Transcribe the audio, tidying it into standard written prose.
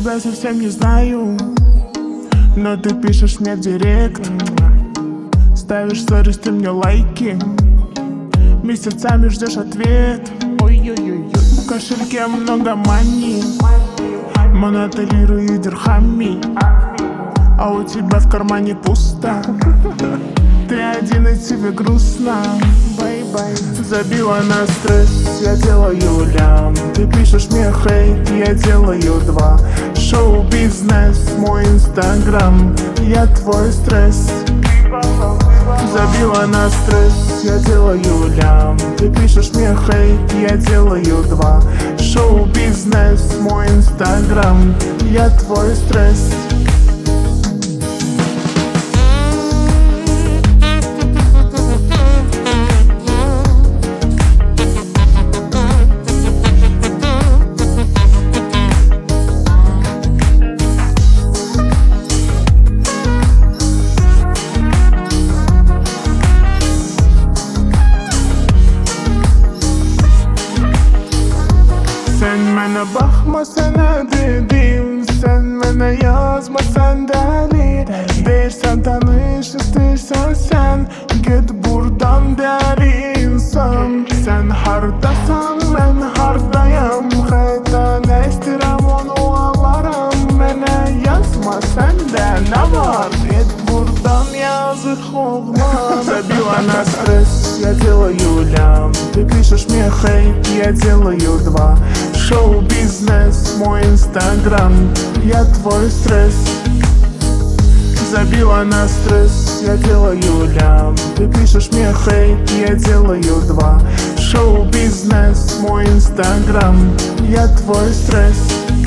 тебя совсем не знаю, но ты пишешь мне в директ, ставишь сторис, ты мне лайки, месяцами ждешь ответ. Ой-ой-ой, в кошельке много мани, монетелирую дирхами, а у тебя в кармане пусто. Ты один и тебе грустно. Бай-бай. Забила на стресс, я делаю лям. Ты пишешь мне хейт, я делаю два. Шоу-бизнес, мой инстаграм, я твой стресс. Забила на стресс, я делаю лям. Ты пишешь мне хейт, я делаю два. Шоу-бизнес, мой инстаграм, я твой стресс. Sen bana bakmasan dedim, sen bana yazmasan deli. Değilsen tanış, istersen sen git buradan deli insan. Sen hardasan, ben hardayım. Hayda ne istirem onu alarım. Bana yazma sende ne var? Git buradan yazık oğlan. Забила на стресс, я делаю лям. Ты пишешь мне хейт, я делаю два. Шоу-бизнес, мой инстаграм, я твой стресс. Забила на стресс, я делаю лям. Ты пишешь мне хейт, я делаю два. Шоу-бизнес, мой инстаграм, я твой стресс.